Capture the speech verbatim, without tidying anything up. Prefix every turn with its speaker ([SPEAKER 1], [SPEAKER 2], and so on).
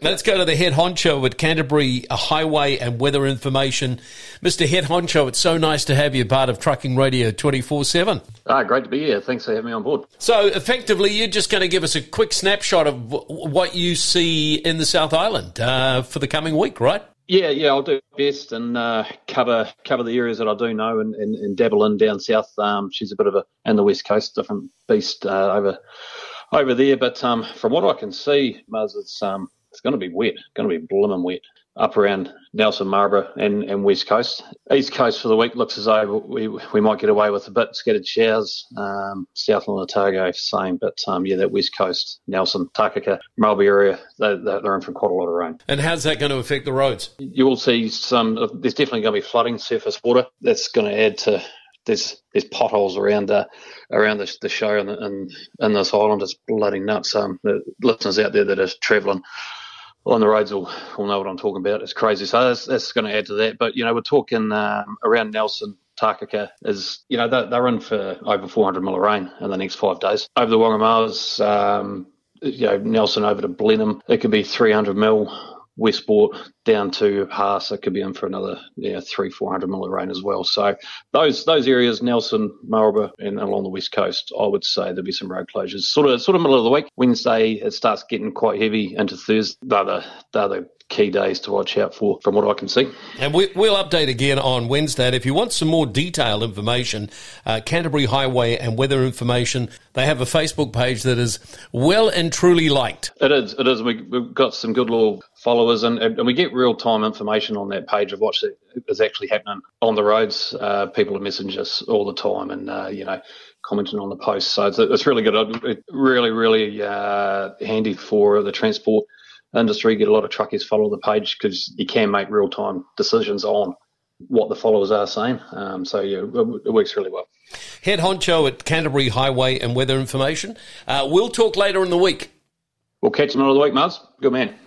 [SPEAKER 1] Let's go to the head honcho at Canterbury Highway and Weather Information. Mister Head Honcho, it's so nice to have you part of Trucking Radio twenty-four seven.
[SPEAKER 2] Ah, great to be here. Thanks for having me on board.
[SPEAKER 1] So, effectively, you're just going to give us a quick snapshot of w- what you see in the South Island uh, for the coming week, right?
[SPEAKER 2] Yeah, yeah, I'll do my best and uh, cover cover the areas that I do know and, and, and dabble in down south. Um, she's a bit of a, and the West Coast, different beast uh, over over there. But um, from what I can see, Muzz, it's um, it's going to be wet, going to be blimmin' wet up around Nelson, Marlborough and, and West Coast. East Coast for the week looks as though we we might get away with a bit scattered showers. Um, Southland, Otago, same. But um, yeah, that West Coast, Nelson, Takaka, Marlborough area, they, they're in for quite a lot of rain.
[SPEAKER 1] And how's that going to affect the roads?
[SPEAKER 2] You will see some, there's definitely going to be flooding, surface water. That's going to add to, there's there's potholes around uh, around the, the show and in, in this island. It's bloody nuts. Um, the listeners out there that are travelling on the roads will, will know what I'm talking about. It's crazy. So that's, that's going to add to that. But, you know, we're talking um, around Nelson, Takaka is, you know, they're, they're in for over four hundred mil of rain in the next five days. Over the Whangamars, um, you know, Nelson over to Blenheim, it could be three hundred mil. Westport down to Haas, it could be in for another yeah three four hundred mil of rain as well. So those those areas, Nelson, Marlborough, and along the west coast, I would say there'll be some road closures. Sort of sort of middle of the week. Wednesday it starts getting quite heavy into Thursday. They're the they're the key days to watch out for, from what I can see.
[SPEAKER 1] And we, we'll update again on Wednesday. And if you want some more detailed information, uh, Canterbury Highway and Weather Information, they have a Facebook page that is well and truly liked.
[SPEAKER 2] It is. It is. We, we've got some good little followers, and, and we get real-time information on that page of what is actually happening on the roads. Uh, people message us all the time and, uh, you know, commenting on the posts. So it's, it's really good. It's really, really uh, handy for the transport industry. Get a lot of truckers follow the page because you can make real-time decisions on what the followers are saying. Um, so, yeah, it, it works really well.
[SPEAKER 1] Head honcho at Canterbury Highway and Weather Information. Uh, we'll talk later in the week.
[SPEAKER 2] We'll catch you in the middle of the week, Mars. Good man.